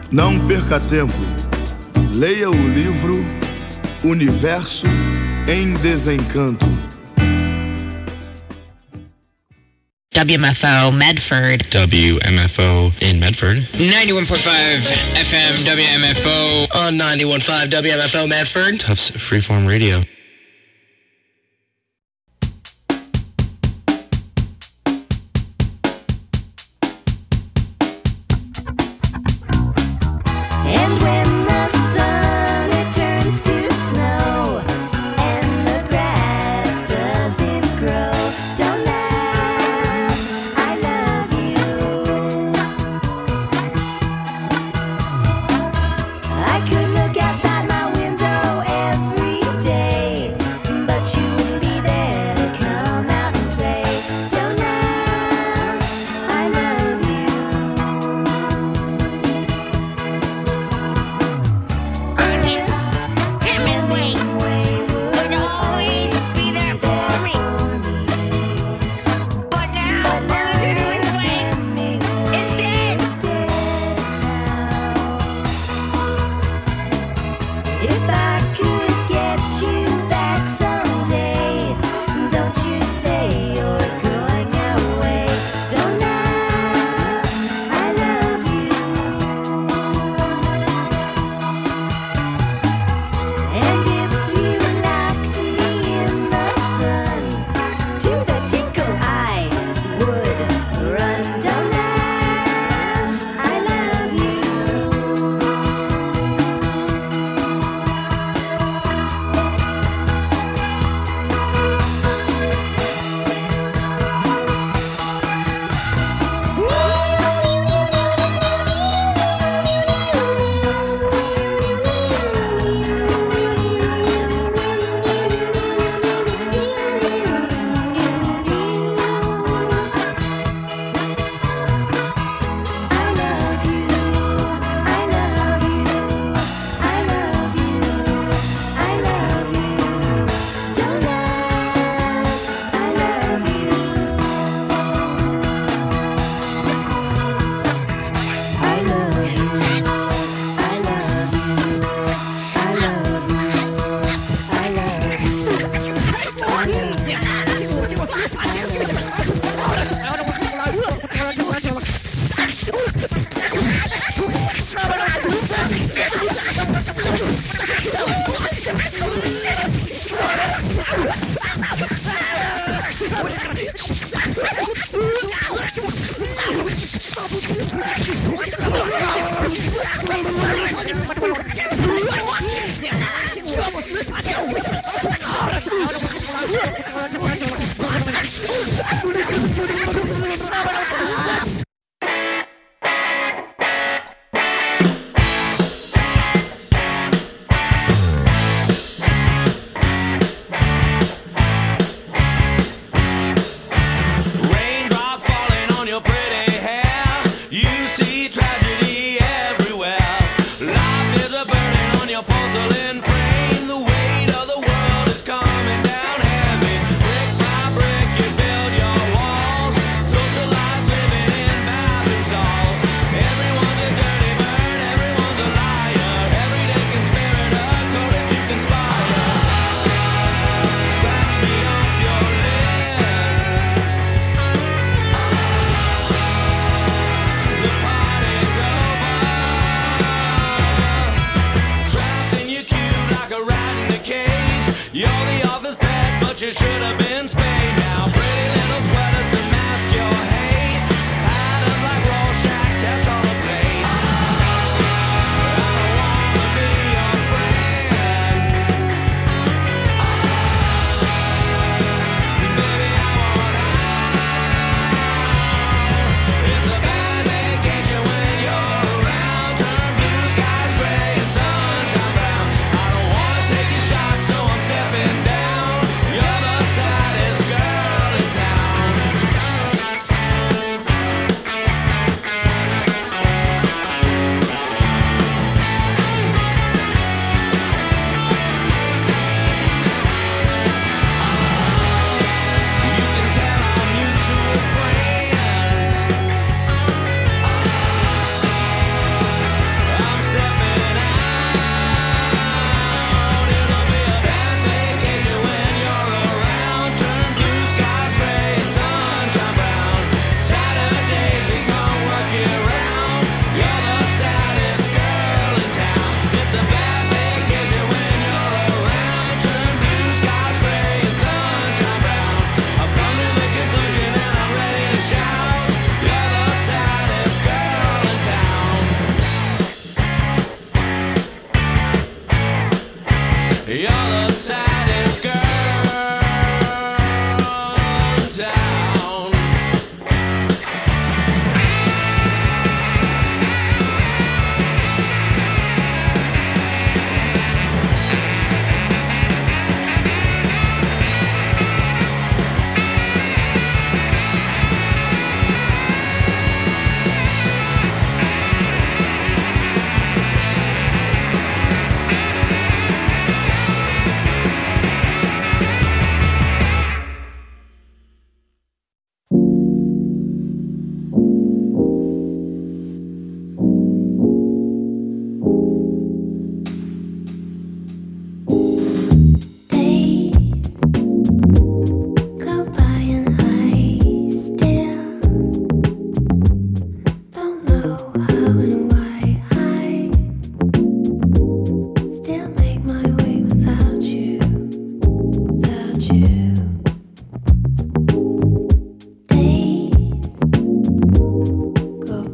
Não perca tempo. Leia o livro Universo em Desencanto. WMFO Medford. WMFO in Medford. 91.5 FM WMFO. On 91.5 WMFO Medford. Tufts Freeform Radio. And when the sun it turns to snow and the grass doesn't grow, don't laugh, I love you. I could look outside my window every day, but you wouldn't be there to come out and play. Don't laugh, I love you. Hemingway would always be there for me. But now Hemingway is dead now. If I could get you back someday, don't you say you're going away. Don't laugh, I love you. And if you locked me in the sun, to the tinkle I would run. Don't laugh, I love you. I love you, I love you, I love you, I love you. Don't laugh, I love you. I love you, I love you, I love you, I Raindrop falling on your pretty hair. You see tragedy. Go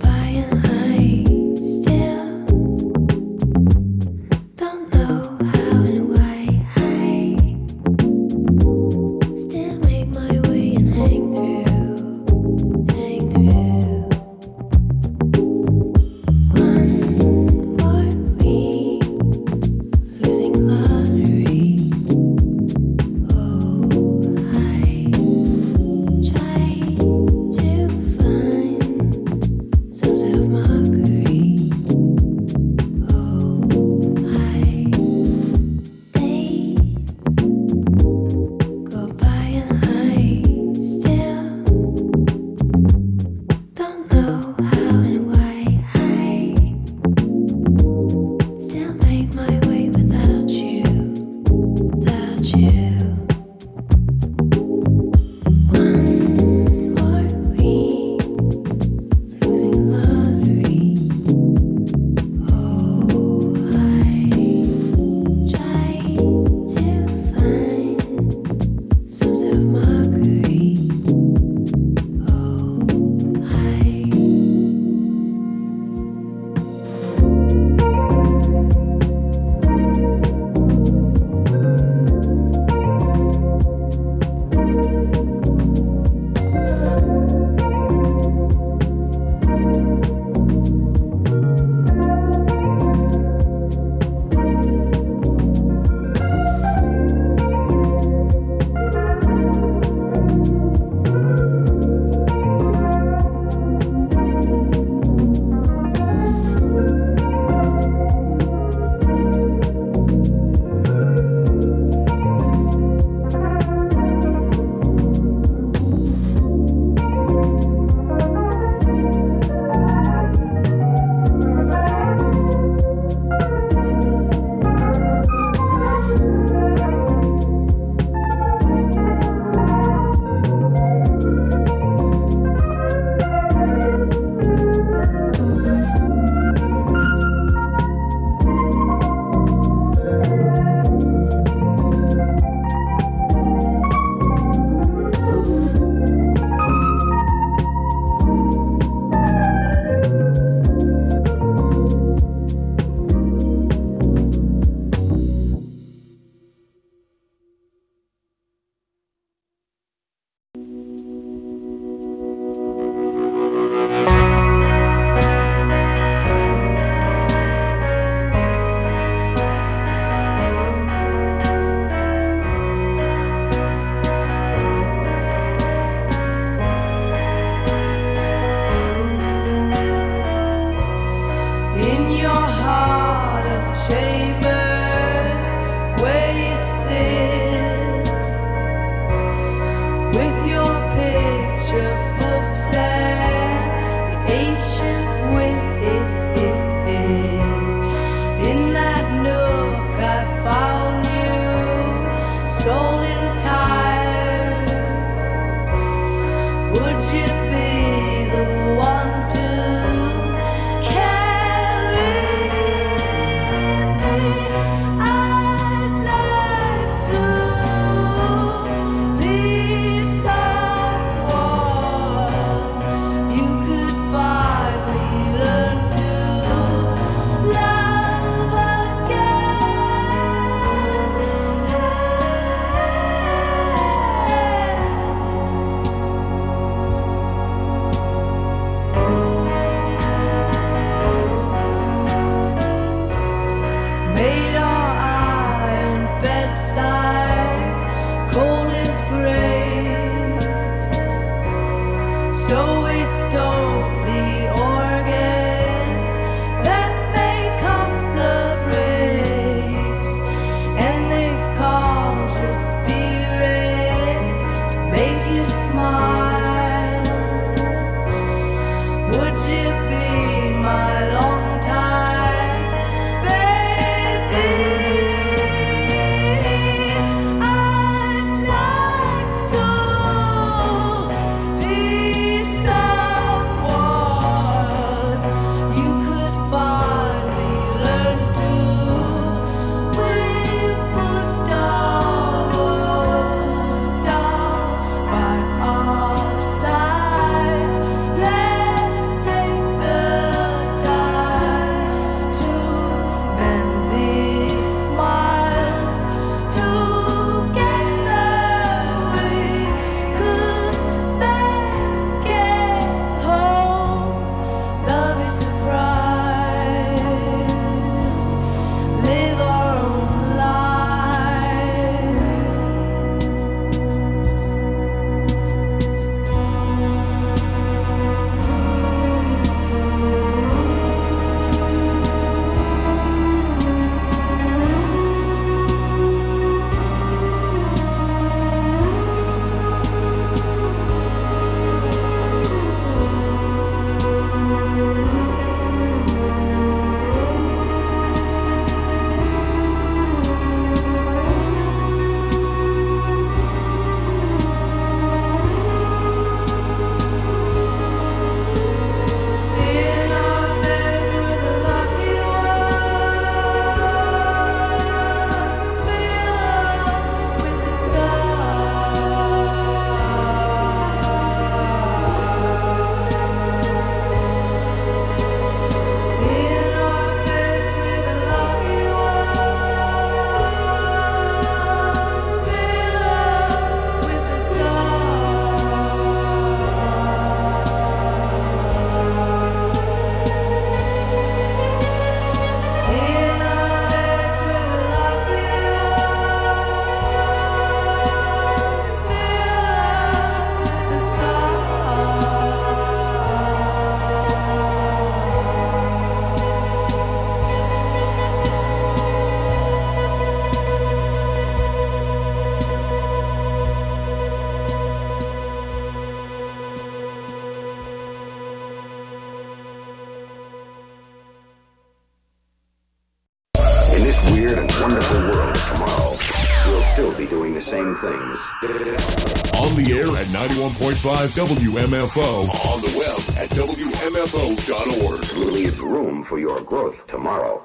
things. On the air at 91.5 WMFO. On the web at WMFO.org. Leave room for your growth tomorrow.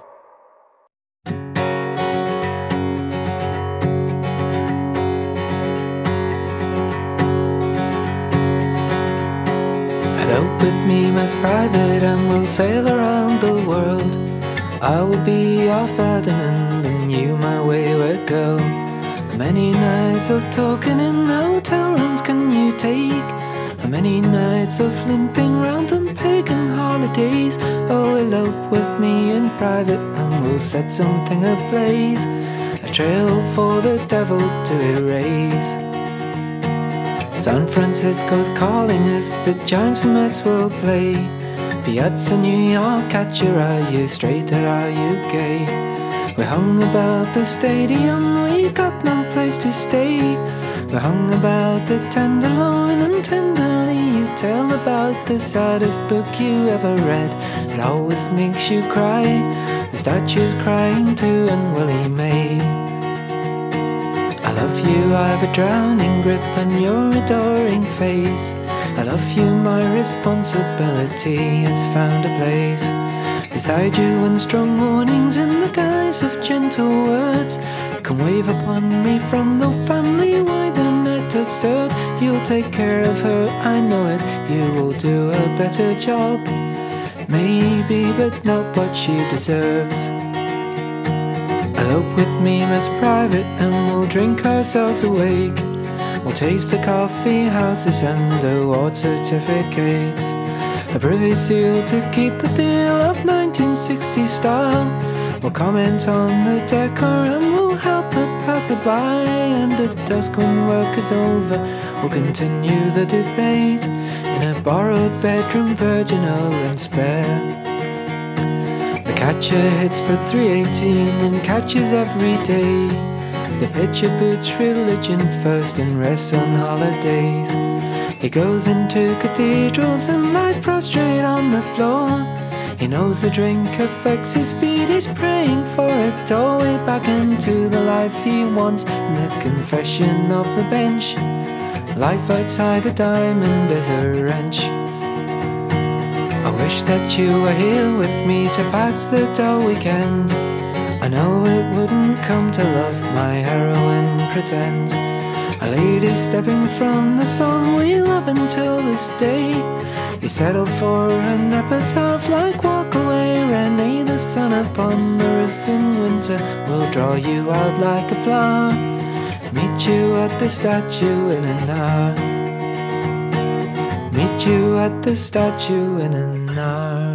Elope with me, Miss Private, and we'll sail around the world. I will be your Ferdinand, and you my wayward girl. How many nights of talking in hotel rooms can you take? How many nights of limping round on pagan holidays? Oh, elope with me in private, and we'll set something ablaze, a trail for the devil to erase. San Francisco's calling us, the Giants and Mets will play. Piazza New York, at your are you straight or are you gay? We hung about the stadium, we got no place to stay. We hung about the Tenderloin, and tenderly you tell about the saddest book you ever read. It always makes you cry, the statue's crying too, and Willie May. I love you, I've a drowning grip on your adoring face. I love you, my responsibility has found a place beside you, and strong warnings in the guise of gentle words can wave upon me from the family wide and net absurd. You'll take care of her, I know it, you will do a better job, maybe, but not what she deserves. Elope with me, Miss Private, and we'll drink ourselves awake. We'll taste the coffee houses and award certificates, a privy seal to keep the feel of 1960s style. We'll comment on the decor and we'll help the passerby, and at dusk when work is over we'll continue the debate in a borrowed bedroom, virginal and spare. The catcher hits for 318 and catches every day. The pitcher puts religion first and rests on holidays. He goes into cathedrals and lies prostrate on the floor. He knows the drink affects his speed, he's praying for a doorway back into the life he wants. And the confession of the bench, life outside the diamond is a wrench. I wish that you were here with me to pass the dull weekend. I know it wouldn't come to love my heroine pretend. A lady stepping from the song we love until this day. You settle for an epitaph like Walk Away, Renee. The sun upon the roof in winter will draw you out like a flower. Meet you at the statue in an hour. Meet you at the statue in an hour.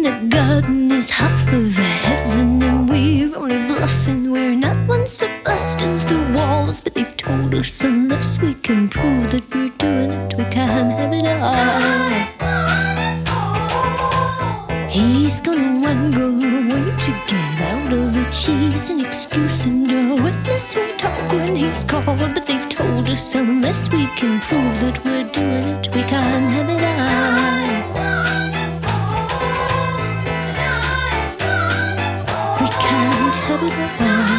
the garden is half of heaven, and we're only bluffing. We're not ones for busting through walls, but they've told us unless we can prove that we're doing it, we can't have it all. He's gonna wangle away to get out of it. She's an excuse and a witness who'll talk when he's called, but they've told us unless we can prove that we're doing it, we can't have it all. We can't have it all.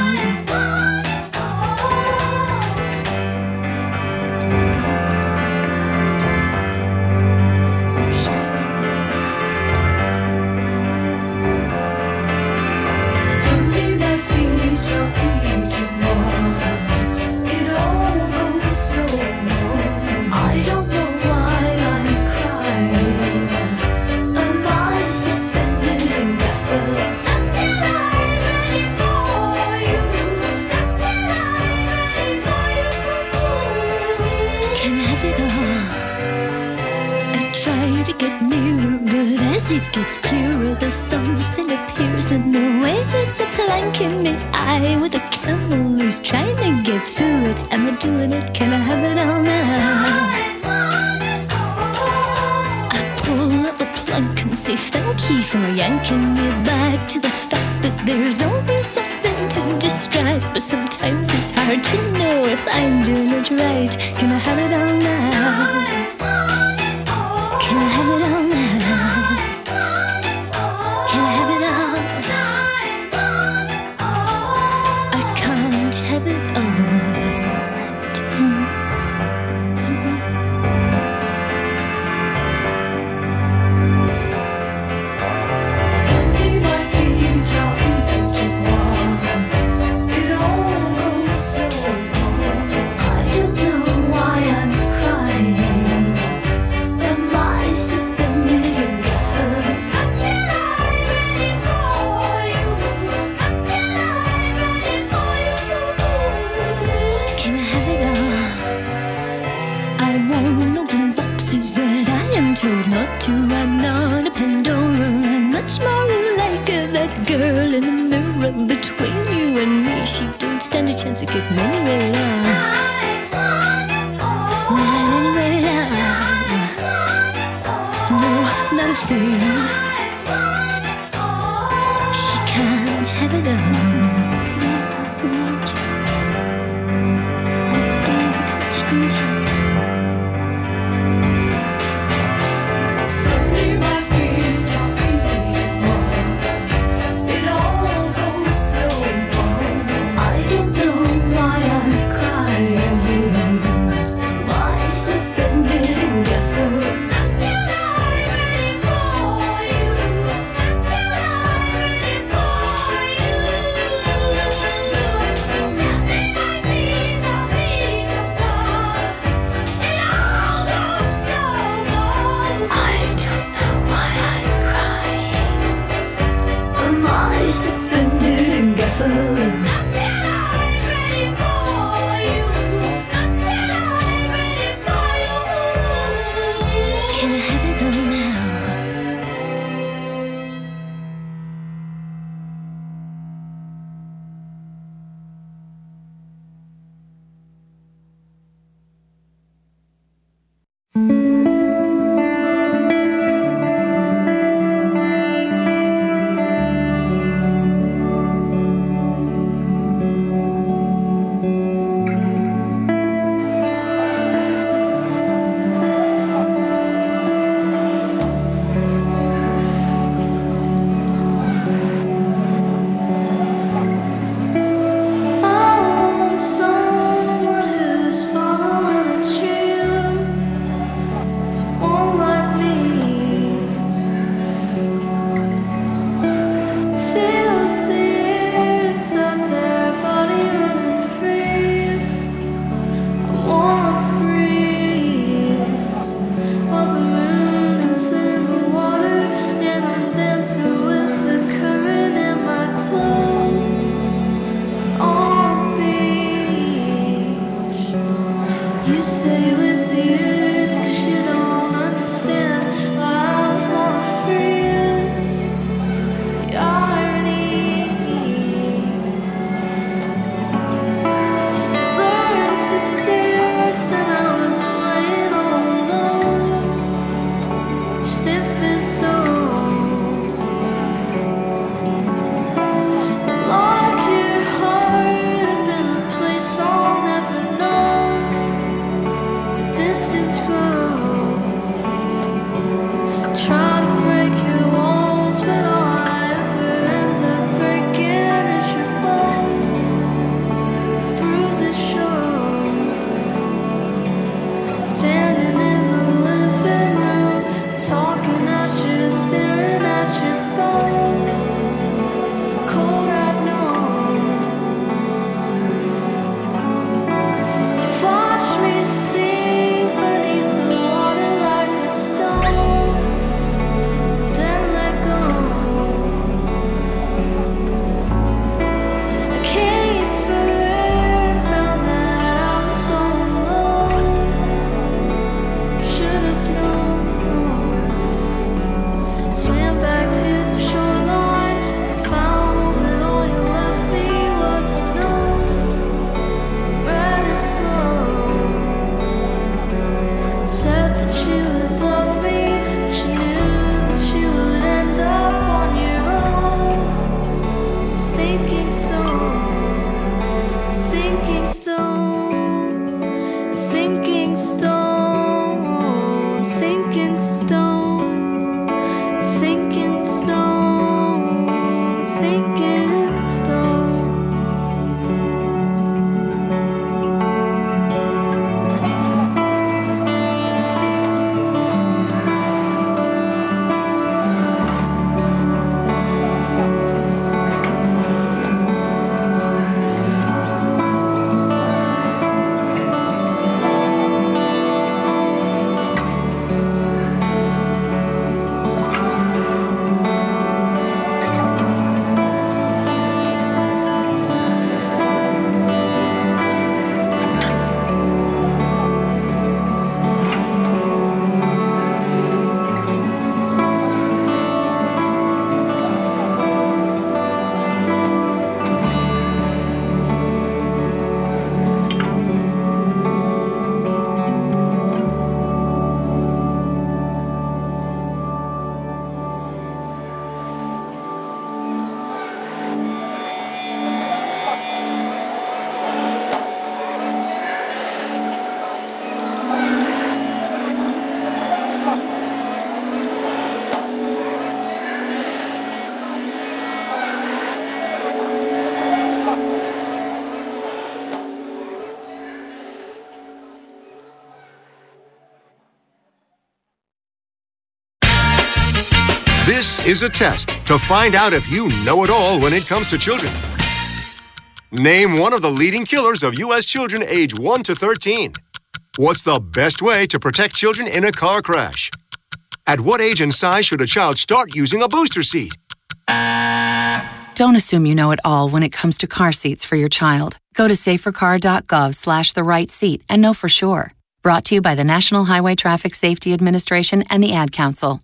It gets clearer, the something appears in the way. It's a plank in the eye with a camel who's trying to get through it. Am I doing it? Can I have it all now? I pull up the plank and say thank you for yanking me back to the fact that there's always something to distract. But sometimes it's hard to know if I'm doing it right. Can I have it all now? Can I have it all now? Have it all. I'm not a Pandora. I'm much more like that girl in the mirror between you and me. She don't stand a chance of getting anywhere now. Not anywhere now. No, not a thing. She can't have it all. This is a test to find out if you know it all when it comes to children. Name one of the leading killers of U.S. children age 1 to 13. What's the best way to protect children in a car crash? At what age and size should a child start using a booster seat? Don't assume you know it all when it comes to car seats for your child. Go to safercar.gov/the-right-seat and know for sure. Brought to you by the National Highway Traffic Safety Administration and the Ad Council.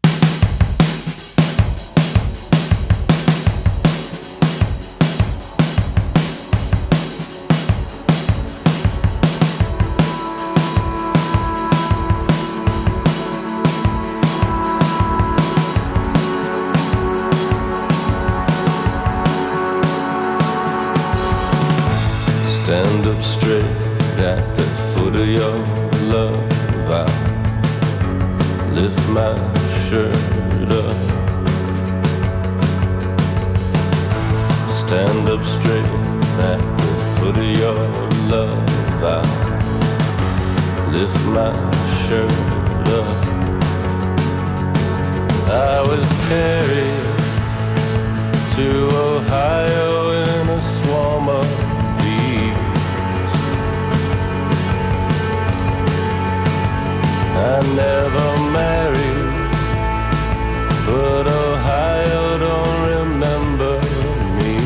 Stand up straight at the foot of your love. I lift my shirt up. Stand up straight at the foot of your love. I lift my shirt up. I was carried to Ohio in a swarm of I never married, but Ohio don't remember me.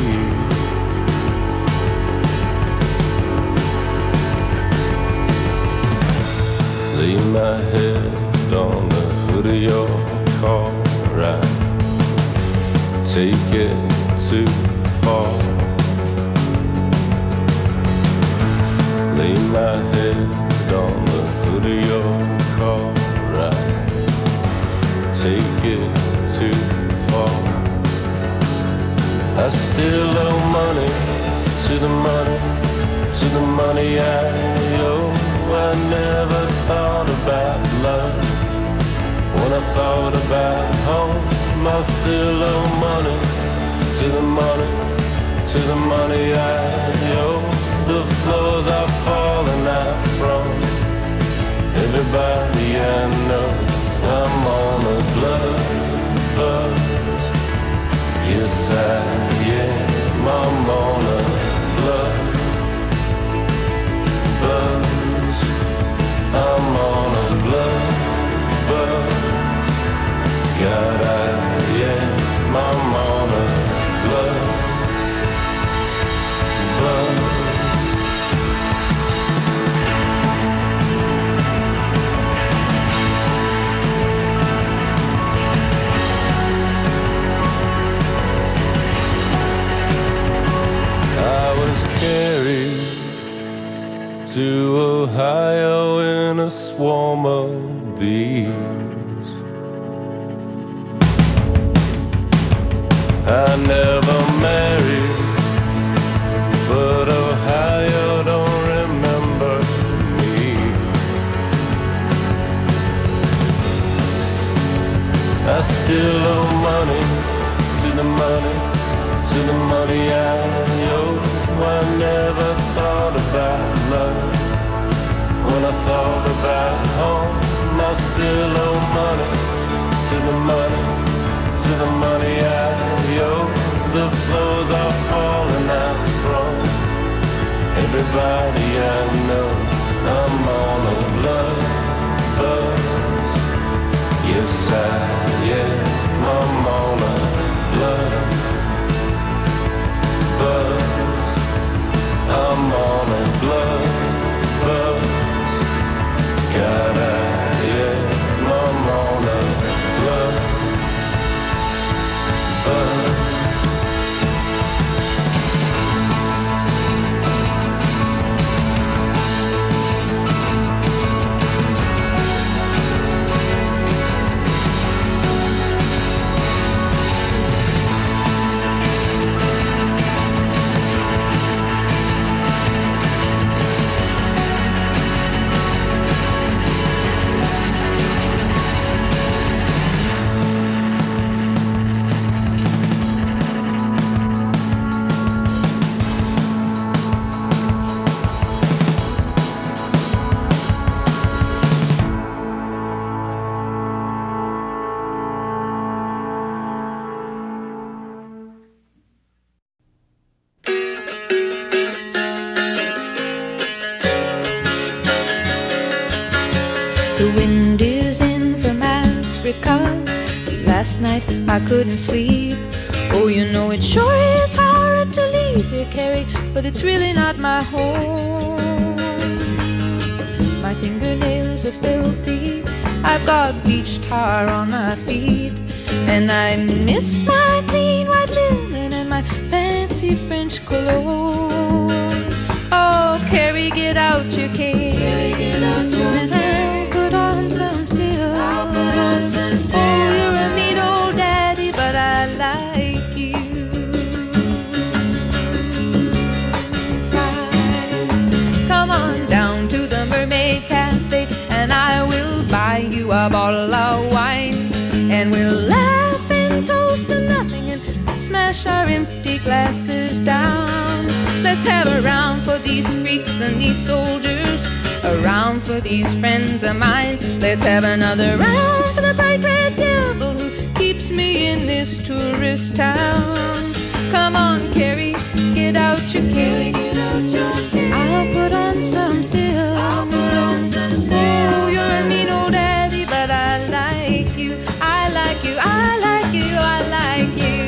Lay my head on the hood of your car, right? Take it too far. Lay my head on the hood of your car, right? Take it too far. I still owe money to the money, to the money I owe. I never thought about love when I thought about home. I still owe money to the money, to the money I owe. The floors are falling out from everybody I know. I'm on a blood buzz. Yes, I am. I'm on a blood buzz. Ohio in a swarm of bees. I never married, but Ohio don't remember me. I still owe money to the money, to the money I owe. I never thought about love. When I thought about home, I still owe money to the money, to the money I owe. The floors are falling out from everybody I know. I'm on a blood buzz. Yes, I am. I'm on a blood buzz. I'm on a blood buzz. God, I am. I'm on a blood buzz. The wind is in from Africa. Last night I couldn't sleep. Oh, you know it sure is hard to leave here, Carrie, but it's really not my home. My fingernails are filthy. I've got beach tar on my feet, and I miss my clean white linen and my fancy French cologne. Oh, Carrie, get out your cane. Carrie, get out your cane. Put on some silk. I'll put on some silk. Oh, you're a neat old daddy, but I like you. Come on down to the Mermaid Cafe, and I will buy you a bottle of wine, and we'll laugh and toast to nothing and smash our empty glasses down. Let's have a round for these freaks and these soldiers, a round for these friends of mine. Let's have another round for the bright red devil who keeps me in this tourist town. Come on, Carrie, get out your cane. I'll put on some silk. I'll put on some silk. Oh, you're a mean old daddy, but I like you. I like you. I like you. I like you.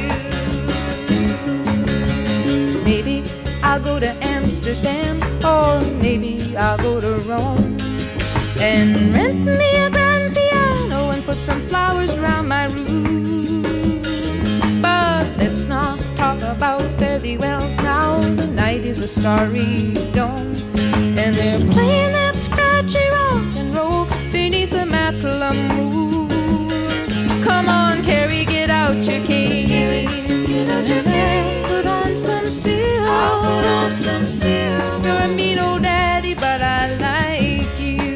Maybe I'll go to Amsterdam, or maybe I'll go to Rome and rent me a grand piano and put some flowers around my room. But let's not talk about fairy wells now. The night is a starry dome, and they're playing that scratchy rock and roll beneath the Matla moon. Come on, Carrie, get out your cane. Get out your cane. Put on some silk. I'll put on some silk. You're a mean old daddy, but I like you.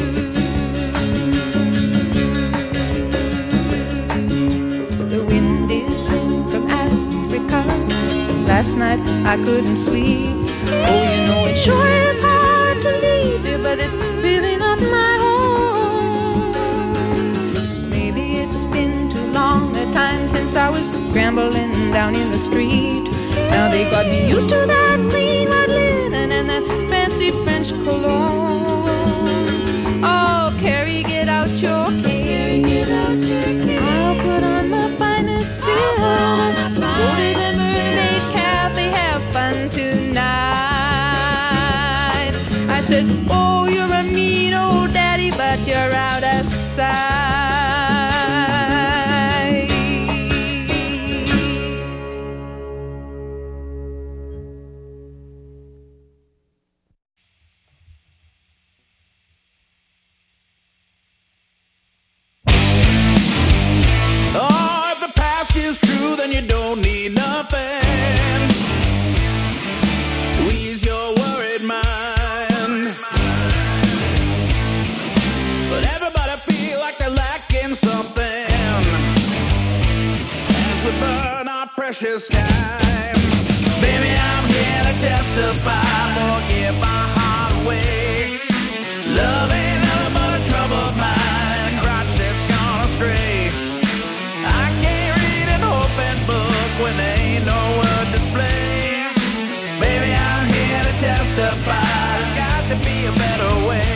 The wind is in from Africa. Last night I couldn't sleep. Oh, you know it sure is hard to leave you, but it's really not my home. Maybe it's been too long a time since I was scrambling down in the street. Now they got me used to that clean white linen and that fancy French cologne. Oh, Carrie, get out your cane. I'll put on my finest silk. Go to the Mermaid Cafe, have fun tonight. I said, oh, you're a mean old daddy, but you're out of sight. precious time. Baby, I'm here to testify, forgive my heart away. Love ain't nothing but a trouble of mine, a crotch that's gone astray. I can't read an open book when there ain't no word display. Baby, I'm here to testify, there's got to be a better way.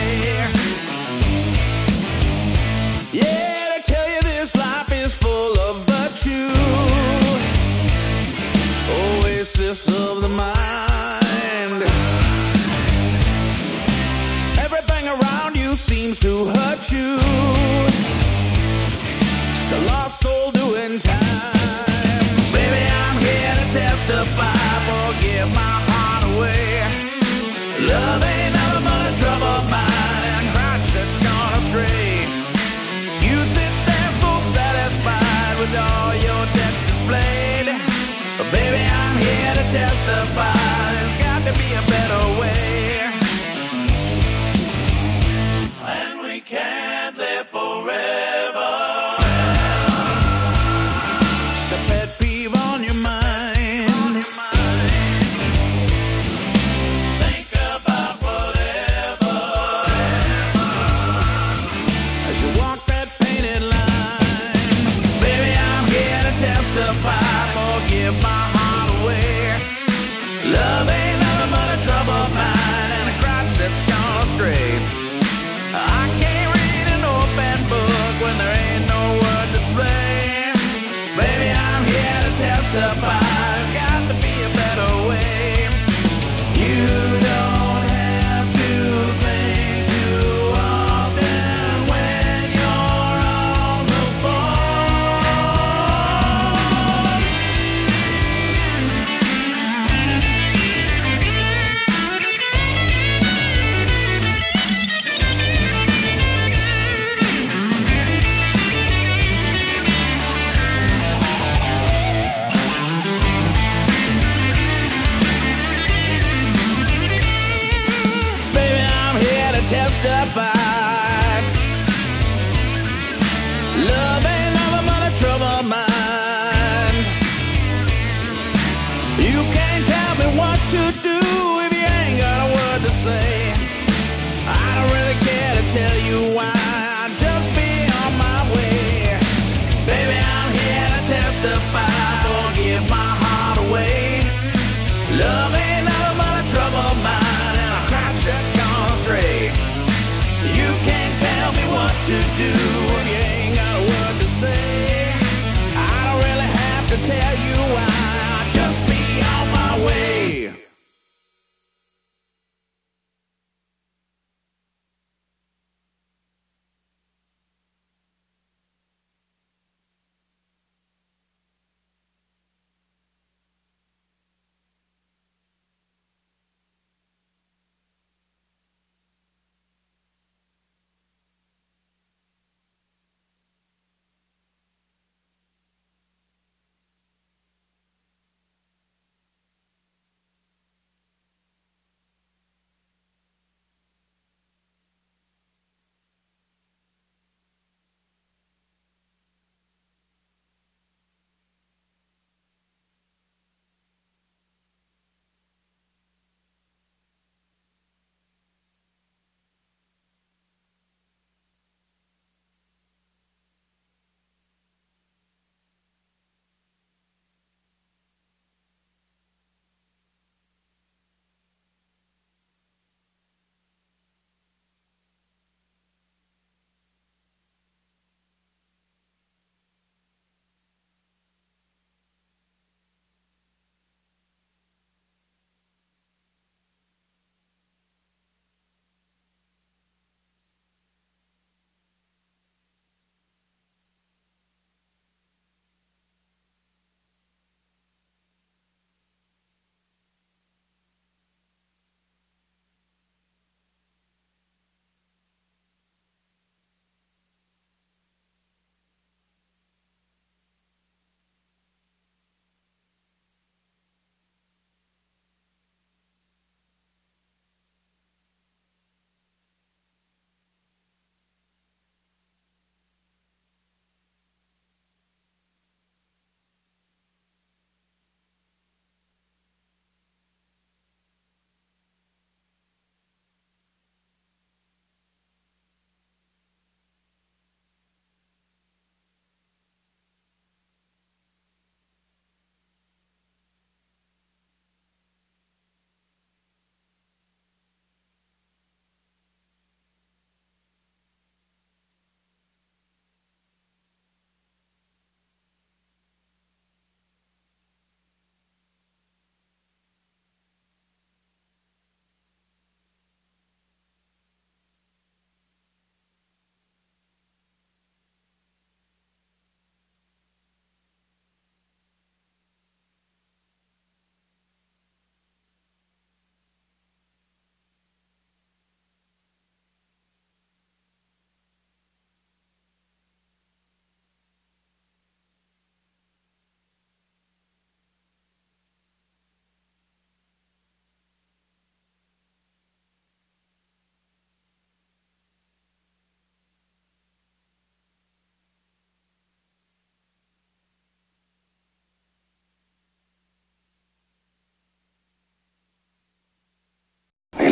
Yeah, to tell you this life is full of virtue, oasis of the mind. Everything around you seems to hurt you, just a lost soul doing time. Baby, I'm here to testify, forgive my heart away. Love ain't nothing but a trouble of mine, and a crotch that's gone astray. You sit there so satisfied with all your debts displayed, but baby, I'm here to testify, there's got to be a better way. And we can't live forever. Just a pet peeve on your mind. Think about whatever as you walk that painted line. Baby, I'm here to testify, forgive my heart away. Love ain't nothing but a trouble of mine, and a crotch that's gone astray. I can't read an open book when there ain't no word display. Baby, I'm here to testify, there's got to be a better way. You don't have to think too often when you're on the Baby, I'm here to testify. Love ain't nothing but a trouble of mine. You can't tell me what to do if you ain't got a word to say. I don't really care to tell you why, I'll just be on my way. Baby, I'm here to testify, forgive my heart away. Love ain't nothing but a trouble of mine, and a crotch that's gone astray. You can't tell me what to do if you ain't got a word to say. I don't really have to tell you why, I'll just be on my way.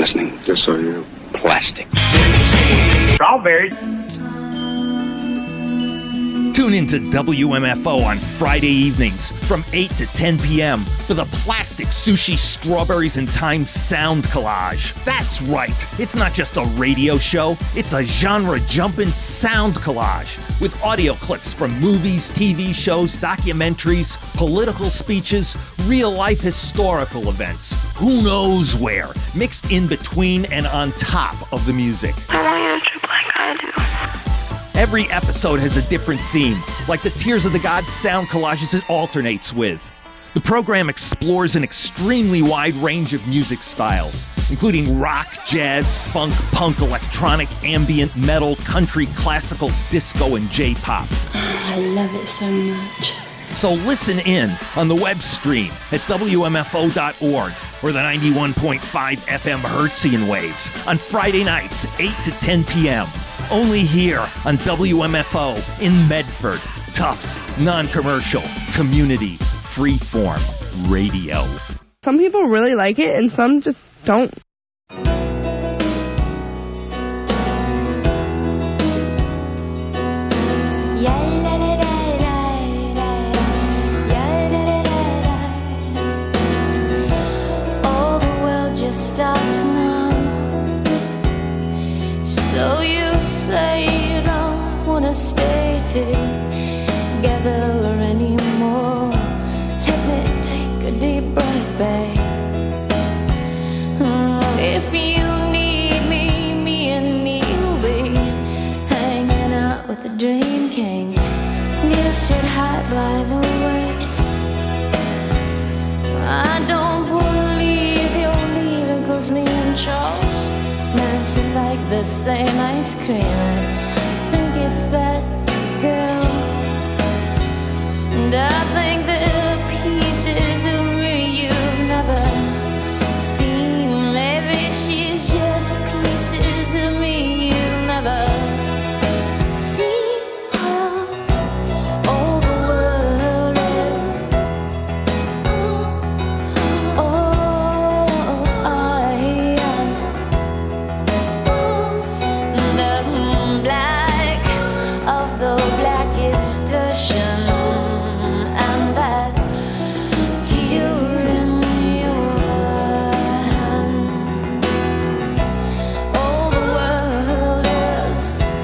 listening? Yes, I am. Plastic. Strawberries. Tune into WMFO on Friday evenings from 8 to 10 p.m. for the Plastic Sushi Strawberries and Time Sound Collage. That's right, it's not just a radio show, it's a genre-jumping sound collage with audio clips from movies, TV shows, documentaries, political speeches, real-life historical events, who knows where, mixed in between and on top of the music. I want you to trip like I do. Every episode has a different theme, like the Tears of the Gods sound collages it alternates with. The program explores an extremely wide range of music styles, including rock, jazz, funk, punk, electronic, ambient, metal, country, classical, disco, and J-pop. I love it so much. So listen in on the web stream at WMFO.org or the 91.5 FM Hertzian waves on Friday nights, 8 to 10 p.m. Only here on WMFO in Medford. Tufts, non-commercial, community, freeform radio. Some people really like it and some just don't. All the world just stopped now. So you say you don't wanna stay together anymore. Let me take a deep breath, babe. If you need me, me and me'll be hanging out with the Dream King. You should hide by the way. I don't wanna leave, you're leaving, 'cause me and Charles mention like the same ice cream. I think it's that girl, and I think the pieces of me you've never seen. Maybe she's just pieces of me you've never seen. All the world is the black of the blackest ocean, and that tear in your hand. All the world is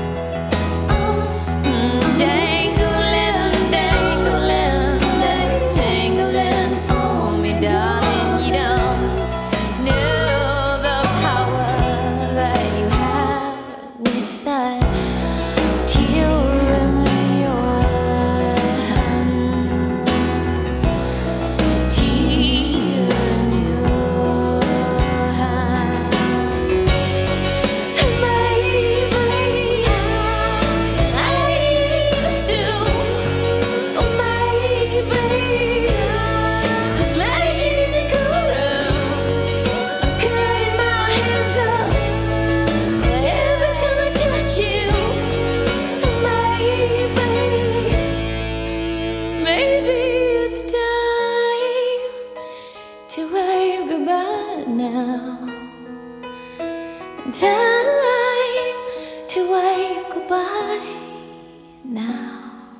dangling, dangling, dangling for me, darling. You don't know the power that you have with that tear in your hand. Tear in your hand. Maybe I used to. Maybe this magic in the cool room, cutting my hands up every time I touch you. Maybe it's time to wave goodbye now. Time to wave goodbye now.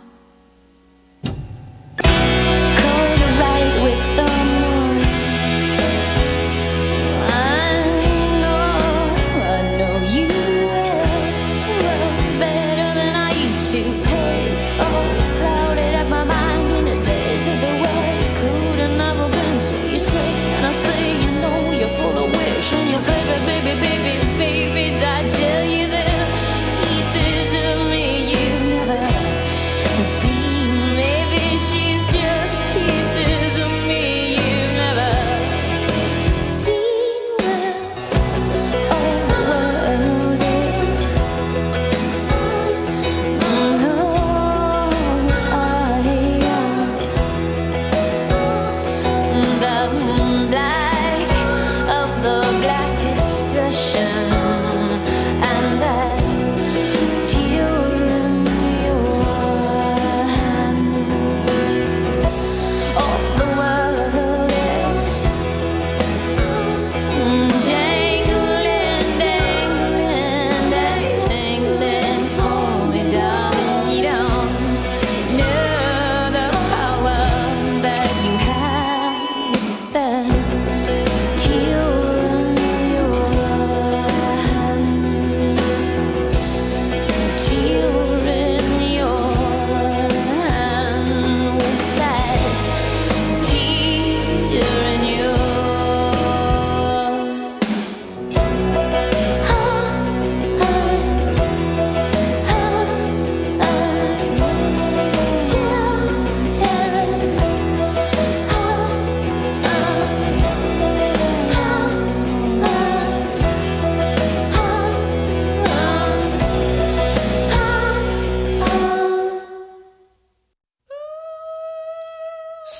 Cold right with the moon. I know you well, better than I used to. Haze all clouded up my mind in the days of the way could have never been. So you say, and I say, you know you're full of wish, and your babies, I tell you they're pieces of me you never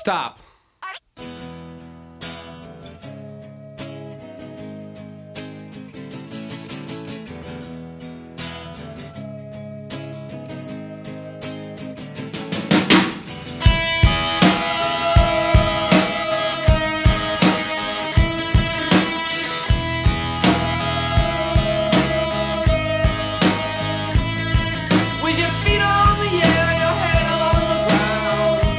Stop. With your feet on the air, your head on the ground.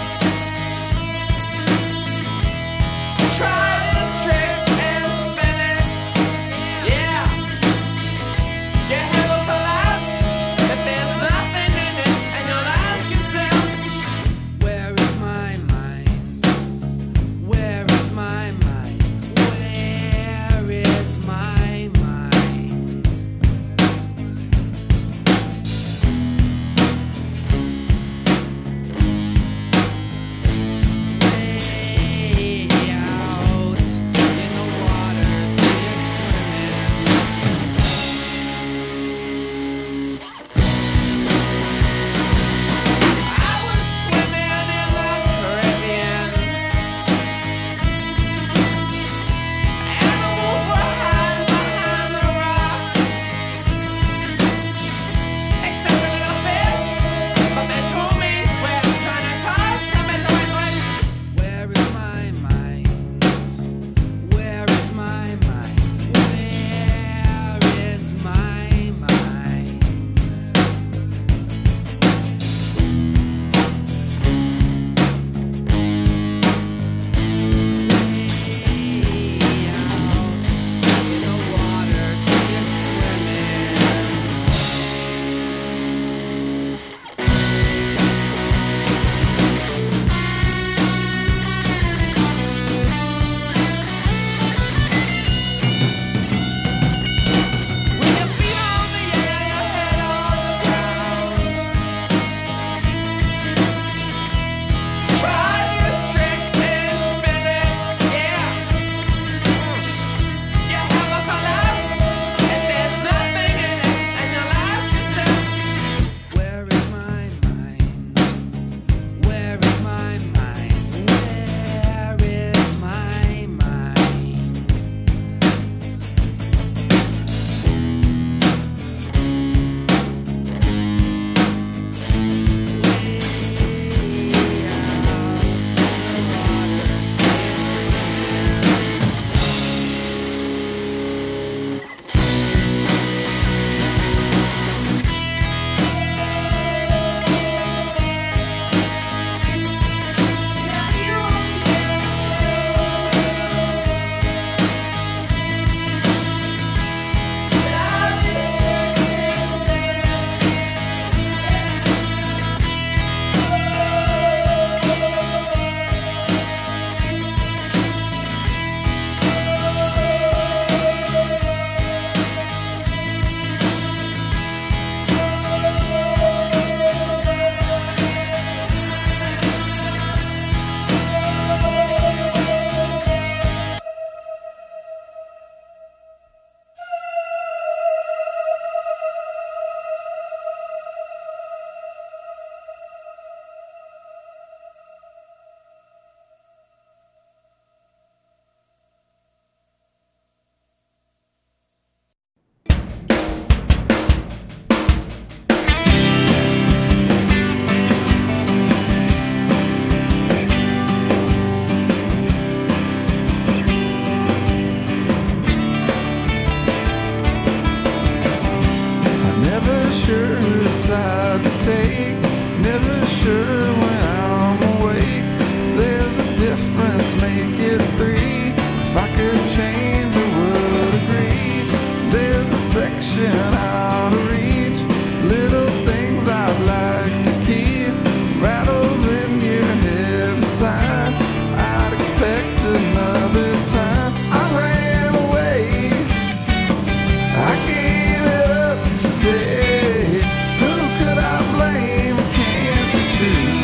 Try this trick and spin it. Yeah. You have a collapse if there's nothing in it, and you'll ask yourself, where is my mind? Where is my mind? Where is my mind? Way out in the water, see it swimming. I was swimming in the Caribbean. Animals were hiding behind the rock, except a little fish. But they told me Swift's trying to talk to me, so I went, where is my mind? Where is my mind? Where is my mind? Way out in the water, see it swimming. With your feet on the air, your head on the ground. Try this trick and spin it, yeah. You have a collapse if there's nothing in it, and you'll ask yourself, where is my mind? Where is my mind? Where is my mind? Never sure whose side to take. Never sure when I'm awake. There's a difference, make it three. If I could change, I would agree. There's a section out of reach. Little things I'd like to keep. Rattles in your head aside. I'd expect another time. I ran away. I gave it up today. Who could I blame? Can't be true.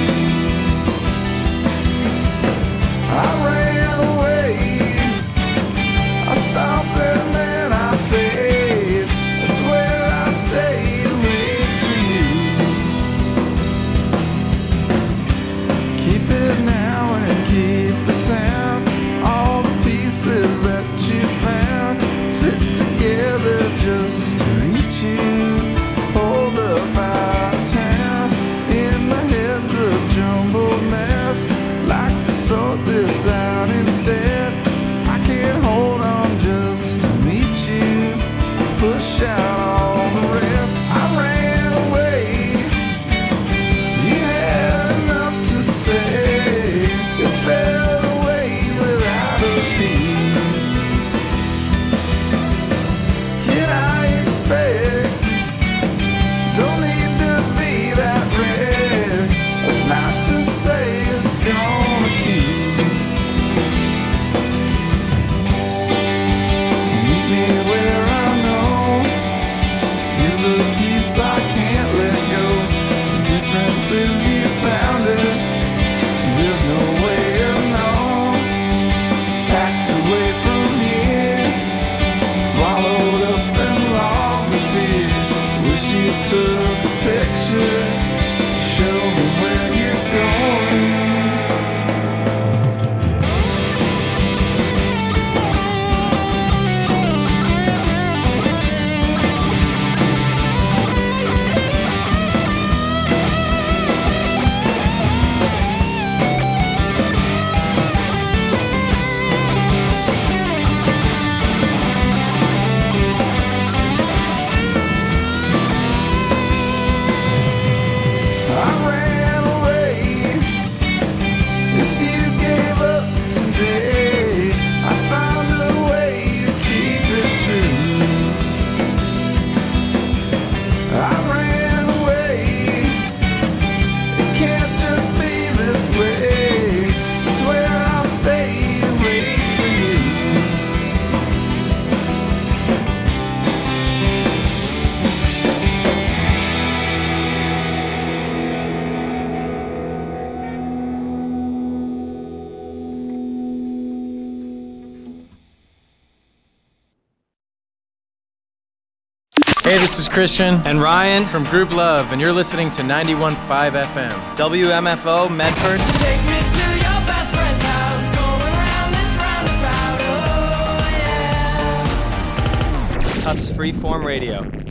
Hey, this is Christian and Ryan from Group Love, and you're listening to 91.5 FM. WMFO Medford. Take me to your best friend's house, going round this roundabout, oh yeah. Tufts Freeform Radio.